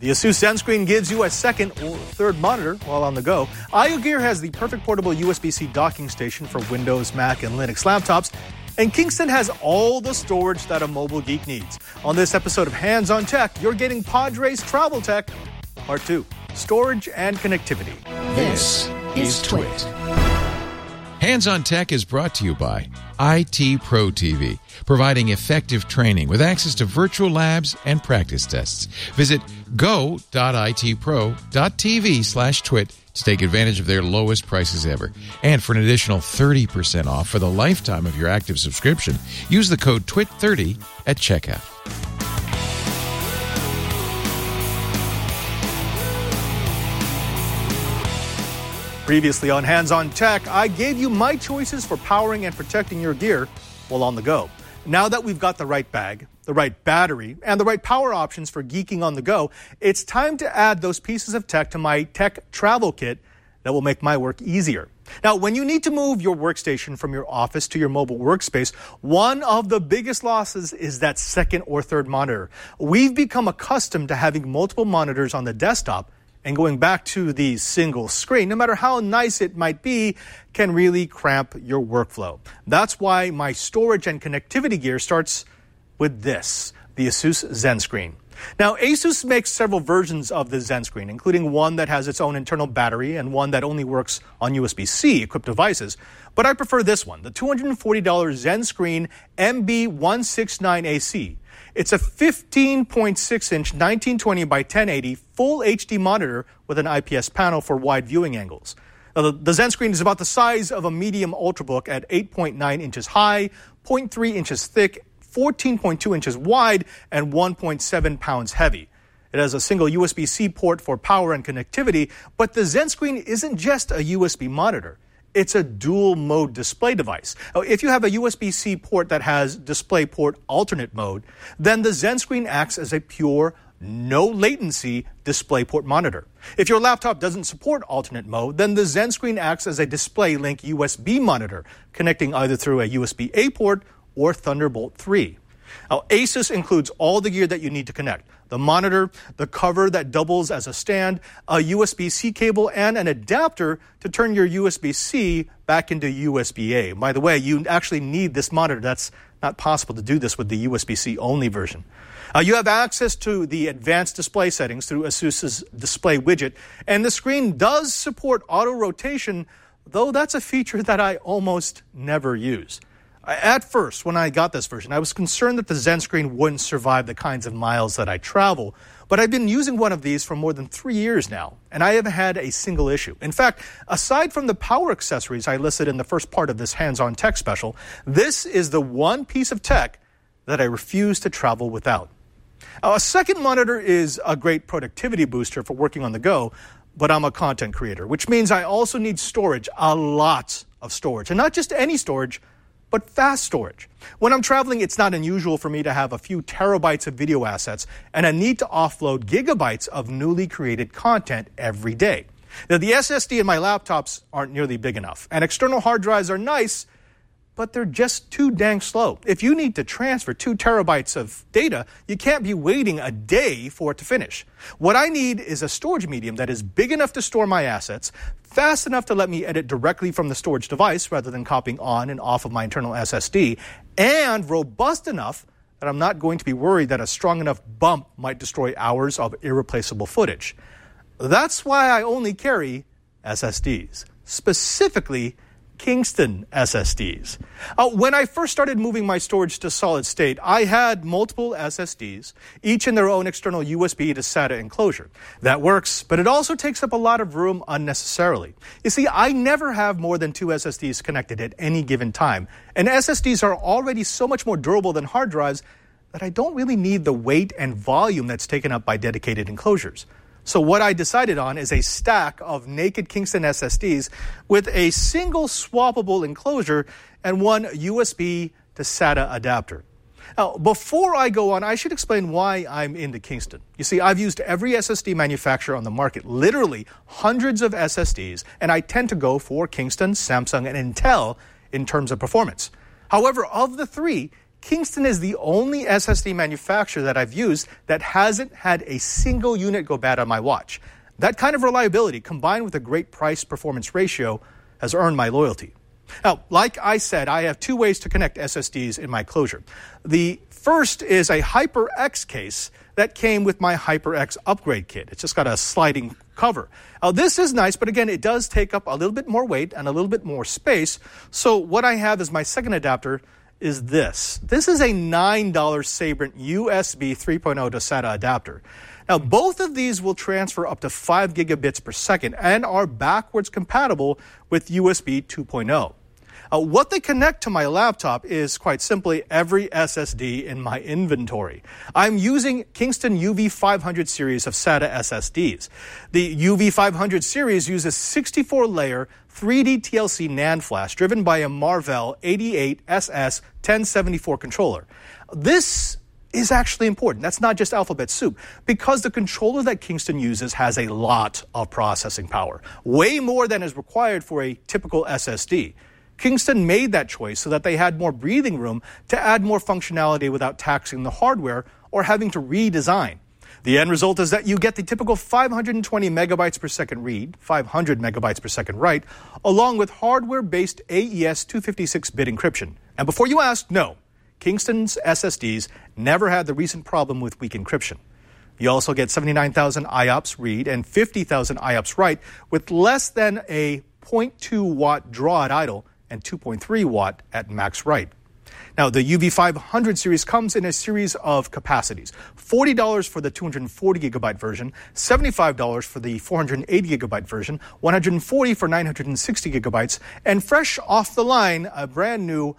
The Asus ZenScreen gives you a second or third monitor while on the go. IoGear has the perfect portable USB-C docking station for Windows, Mac, and Linux laptops. And Kingston has all the storage that a mobile geek needs. On this episode of Hands on Tech, you're getting Padres Travel Tech, Part 2, Storage and Connectivity. This is Twit. Hands on Tech is brought to you by IT Pro TV, providing effective training with access to virtual labs and practice tests. Visit go.itpro.tv/twit to take advantage of their lowest prices ever. And for an additional 30% off for the lifetime of your active subscription, use the code TWIT30 at checkout. Previously on Hands on Tech, I gave you my choices for powering and protecting your gear while on the go. Now that we've got the right bag, the right battery, and the right power options for geeking on the go, it's time to add those pieces of tech to my tech travel kit that will make my work easier. Now, when you need to move your workstation from your office to your mobile workspace, one of the biggest losses is that second or third monitor. We've become accustomed to having multiple monitors on the desktop, and going back to the single screen, no matter how nice it might be, can really cramp your workflow. That's why my storage and connectivity gear starts with this, the Asus ZenScreen. Now, Asus makes several versions of the ZenScreen, including one that has its own internal battery and one that only works on USB-C equipped devices. But I prefer this one, the $240 ZenScreen MB169AC. It's a 15.6-inch 1920 by 1080 full HD monitor with an IPS panel for wide viewing angles. Now, the ZenScreen is about the size of a medium Ultrabook at 8.9 inches high, 0.3 inches thick, 14.2 inches wide, and 1.7 pounds heavy. It has a single USB-C port for power and connectivity, but the ZenScreen isn't just a USB monitor. It's a dual-mode display device. If you have a USB-C port that has DisplayPort alternate mode, then the ZenScreen acts as a pure, no-latency DisplayPort monitor. If your laptop doesn't support alternate mode, then the ZenScreen acts as a DisplayLink USB monitor, connecting either through a USB-A port or Thunderbolt 3. Now, Asus includes all the gear that you need to connect. The monitor, the cover that doubles as a stand, a USB-C cable, and an adapter to turn your USB-C back into USB-A. By the way, you actually need this monitor. That's not possible to do this with the USB-C only version. You have access to the advanced display settings through Asus's display widget, and the screen does support auto rotation, though that's a feature that I almost never use. At first, when I got this version, I was concerned that the ZenScreen wouldn't survive the kinds of miles that I travel, but I've been using one of these for more than 3 years now, and I haven't had a single issue. In fact, aside from the power accessories I listed in the first part of this Hands-on Tech special, this is the one piece of tech that I refuse to travel without. A second monitor is a great productivity booster for working on the go, but I'm a content creator, which means I also need storage, a lot of storage, and not just any storage, but fast storage. When I'm traveling, it's not unusual for me to have a few terabytes of video assets and a need to offload gigabytes of newly created content every day. Now, the SSD in my laptops aren't nearly big enough, and external hard drives are nice, but they're just too dang slow. If you need to transfer 2 terabytes of data, you can't be waiting a day for it to finish. What I need is a storage medium that is big enough to store my assets, fast enough to let me edit directly from the storage device rather than copying on and off of my internal SSD, and robust enough that I'm not going to be worried that a strong enough bump might destroy hours of irreplaceable footage. That's why I only carry SSDs, specifically Kingston SSDs. When I first started moving my storage to solid state, I had multiple SSDs, each in their own external USB to SATA enclosure. That works, but it also takes up a lot of room unnecessarily. You see, I never have more than 2 SSDs connected at any given time, and SSDs are already so much more durable than hard drives that I don't really need the weight and volume that's taken up by dedicated enclosures. So what I decided on is a stack of naked Kingston SSDs with a single swappable enclosure and one USB to SATA adapter. Now, before I go on, I should explain why I'm into Kingston. You see, I've used every SSD manufacturer on the market, literally hundreds of SSDs, and I tend to go for Kingston, Samsung, and Intel in terms of performance. However, of the three, Kingston is the only SSD manufacturer that I've used that hasn't had a single unit go bad on my watch. That kind of reliability, combined with a great price-performance ratio, has earned my loyalty. Now, like I said, I have two ways to connect SSDs in my closure. The first is a HyperX case that came with my HyperX upgrade kit. It's just got a sliding cover. Now, this is nice, but again, it does take up a little bit more weight and a little bit more space. So what I have as my second adapter is this. This is a $9 Sabrent USB 3.0 to SATA adapter. Now, both of these will transfer up to 5 gigabits per second and are backwards compatible with USB 2.0. What they connect to my laptop is quite simply every SSD in my inventory. I'm using Kingston UV500 series of SATA SSDs. The UV500 series uses 64-layer 3D TLC NAND flash driven by a Marvell 88SS1074 controller. This is actually important. That's not just alphabet soup, because the controller that Kingston uses has a lot of processing power, way more than is required for a typical SSD. Kingston made that choice so that they had more breathing room to add more functionality without taxing the hardware or having to redesign. The end result is that you get the typical 520 megabytes per second read, 500 megabytes per second write, along with hardware-based AES 256-bit encryption. And before you ask, no, Kingston's SSDs never had the recent problem with weak encryption. You also get 79,000 IOPS read and 50,000 IOPS write with less than a 0.2 watt draw at idle and 2.3 watt at max write. Now, the UV500 series comes in a series of capacities. $40 for the 240 gigabyte version, $75 for the 480 gigabyte version, $140 for 960 gigabytes, and fresh off the line, a brand new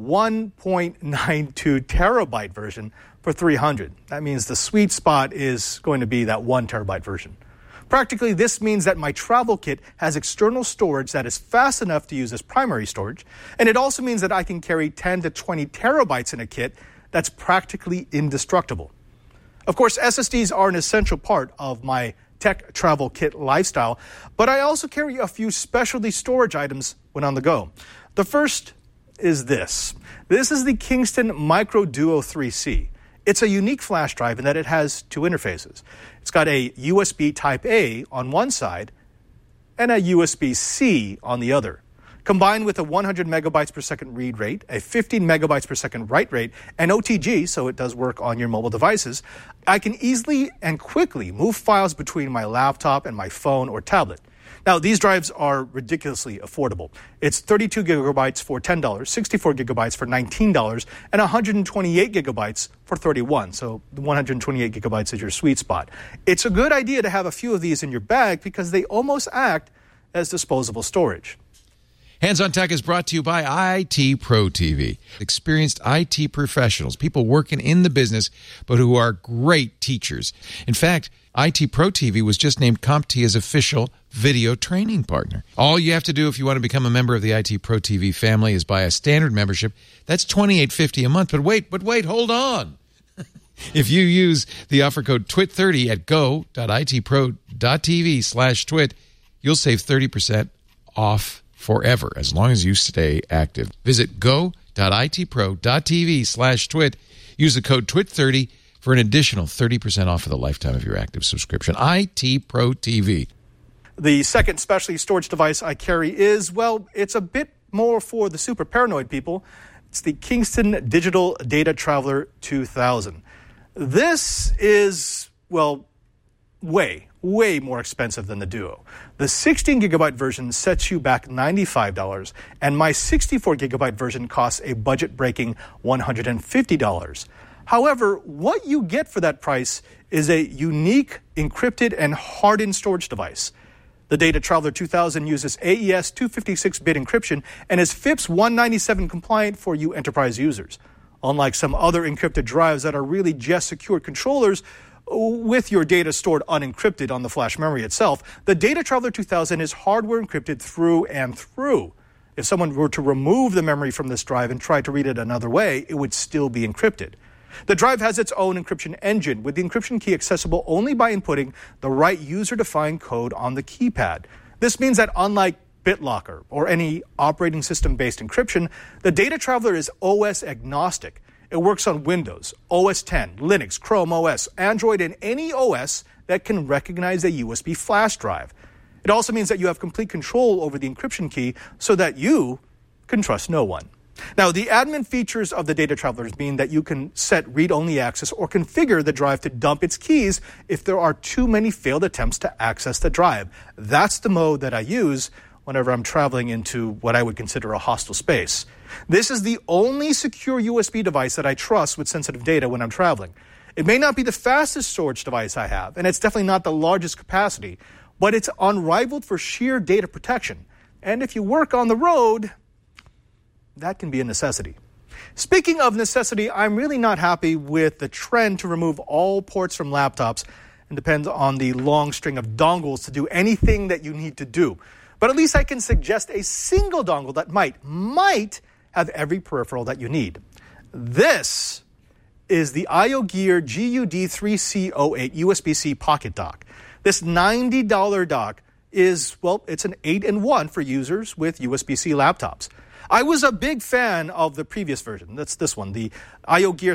1.92 terabyte version for $300. That means the sweet spot is going to be that 1 terabyte version. Practically, this means that my travel kit has external storage that is fast enough to use as primary storage, and it also means that I can carry 10 to 20 terabytes in a kit that's practically indestructible. Of course, SSDs are an essential part of my tech travel kit lifestyle, but I also carry a few specialty storage items when on the go. The first is this. This is the Kingston Micro Duo 3C. It's a unique flash drive in that it has two interfaces. It's got a USB Type-A on one side and a USB-C on the other. Combined with a 100 megabytes per second read rate, a 15 megabytes per second write rate, and OTG, so it does work on your mobile devices, I can easily and quickly move files between my laptop and my phone or tablet. Now, these drives are ridiculously affordable. It's 32 gigabytes for $10, 64 gigabytes for $19, and 128 gigabytes for $31. So the 128 gigabytes is your sweet spot. It's a good idea to have a few of these in your bag because they almost act as disposable storage. Hands on Tech is brought to you by IT Pro TV. Experienced IT professionals, people working in the business, but who are great teachers. In fact, IT Pro TV was just named CompTIA's official video training partner. All you have to do if you want to become a member of the IT Pro TV family is buy a standard membership. That's $28.50 a month. But wait, hold on. If you use the offer code TWIT30 at go.itpro.tv/twit, you'll save 30% off forever, as long as you stay active. Visit go.itpro.tv/twit. Use the code TWIT30 for an additional 30% off for the lifetime of your active subscription. IT Pro TV. The second specialty storage device I carry is, well, it's a bit more for the super paranoid people. It's the Kingston Digital Data Traveler 2000. This is, well, way more expensive than the Duo. The 16 gigabyte version sets you back $95, and my 64 gigabyte version costs a budget-breaking $150. However, what you get for that price is a unique, encrypted, and hardened storage device. The Data Traveler 2000 uses AES 256-bit encryption and is FIPS 197 compliant for you enterprise users. Unlike some other encrypted drives that are really just secured controllers with your data stored unencrypted on the flash memory itself, the Data Traveler 2000 is hardware encrypted through and through. If someone were to remove the memory from this drive and try to read it another way, it would still be encrypted. The drive has its own encryption engine, with the encryption key accessible only by inputting the right user-defined code on the keypad. This means that unlike BitLocker or any operating system-based encryption, the Data Traveler is OS agnostic. It works on Windows, OS X, Linux, Chrome OS, Android, and any OS that can recognize a USB flash drive. It also means that you have complete control over the encryption key so that you can trust no one. Now, the admin features of the Data Travelers mean that you can set read-only access or configure the drive to dump its keys if there are too many failed attempts to access the drive. That's the mode that I use whenever I'm traveling into what I would consider a hostile space. This is the only secure USB device that I trust with sensitive data when I'm traveling. It may not be the fastest storage device I have, and it's definitely not the largest capacity, but it's unrivaled for sheer data protection. And if you work on the road, that can be a necessity. Speaking of necessity, I'm really not happy with the trend to remove all ports from laptops and depend on the long string of dongles to do anything that you need to do. But at least I can suggest a single dongle that might have every peripheral that you need. This is the IoGear GUD3C08 USB-C Pocket Dock. This $90 dock is, well, it's an 8-in-1 for users with USB-C laptops. I was a big fan of the previous version. That's this one, the IoGear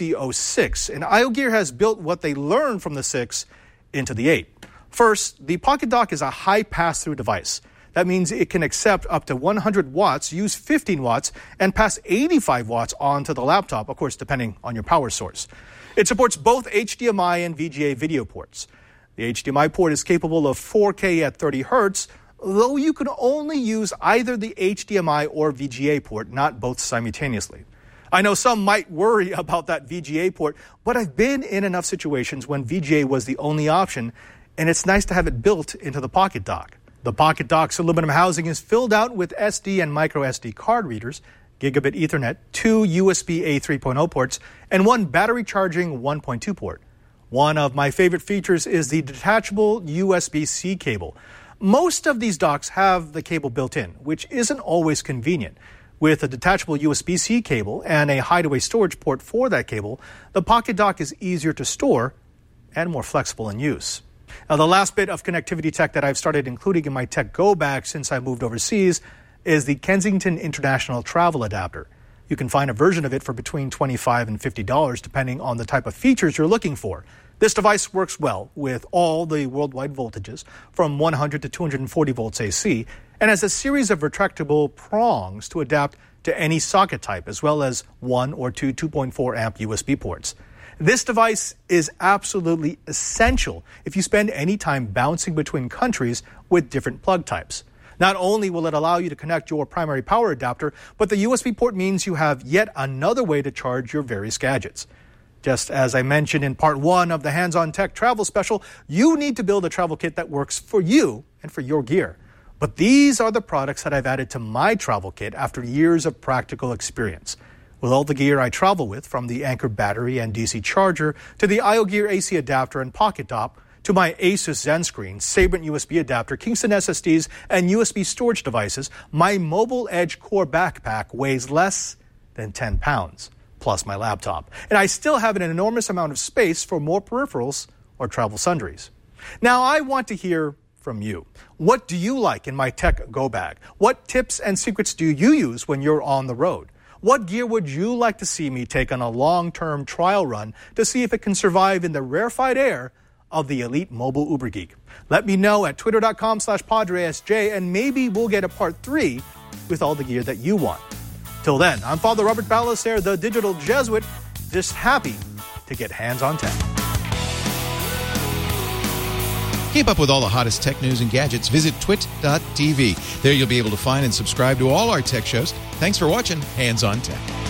3C06. And IoGear has built what they learned from the 6 into the 8. First, the Pocket Dock is a high pass-through device. That means it can accept up to 100 watts, use 15 watts, and pass 85 watts onto the laptop, of course, depending on your power source. It supports both HDMI and VGA video ports. The HDMI port is capable of 4K at 30 Hz, though you can only use either the HDMI or VGA port, not both simultaneously. I know some might worry about that VGA port, but I've been in enough situations when VGA was the only option, and it's nice to have it built into the Pocket Dock. The Pocket Dock's aluminum housing is filled out with SD and micro SD card readers, gigabit Ethernet, 2 USB A 3.0 ports, and 1 battery charging 1.2 port. One of my favorite features is the detachable USB-C cable. Most of these docks have the cable built in, which isn't always convenient. With a detachable USB-C cable and a hideaway storage port for that cable, the Pocket Dock is easier to store and more flexible in use. Now, the last bit of connectivity tech that I've started including in my Tech Go bag since I moved overseas is the Kensington International Travel Adapter. You can find a version of it for between $25 and $50 depending on the type of features you're looking for. This device works well with all the worldwide voltages from 100 to 240 volts AC and has a series of retractable prongs to adapt to any socket type as well as 1 or 2 2.4 amp USB ports. This device is absolutely essential if you spend any time bouncing between countries with different plug types. Not only will it allow you to connect your primary power adapter, but the USB port means you have yet another way to charge your various gadgets. Just as I mentioned in part 1 of the Hands-On Tech Travel Special, you need to build a travel kit that works for you and for your gear. But these are the products that I've added to my travel kit after years of practical experience. With all the gear I travel with, from the Anker battery and DC charger to the IoGear AC adapter and Pocket Dock, to my Asus ZenScreen, Sabrent USB adapter, Kingston SSDs, and USB storage devices, my Mobile Edge Core backpack weighs less than 10 pounds, plus my laptop. And I still have an enormous amount of space for more peripherals or travel sundries. Now, I want to hear from you. What do you like in my Tech Go bag? What tips and secrets do you use when you're on the road? What gear would you like to see me take on a long-term trial run to see if it can survive in the rarefied air of the elite mobile Uber geek? Let me know at twitter.com/PadreSJ, and maybe we'll get a part 3 with all the gear that you want. Till then, I'm Father Robert Balacer, the digital Jesuit, just happy to get hands on tech. Keep up with all the hottest tech news and gadgets. Visit twit.tv. There you'll be able to find and subscribe to all our tech shows. Thanks for watching Hands on Tech.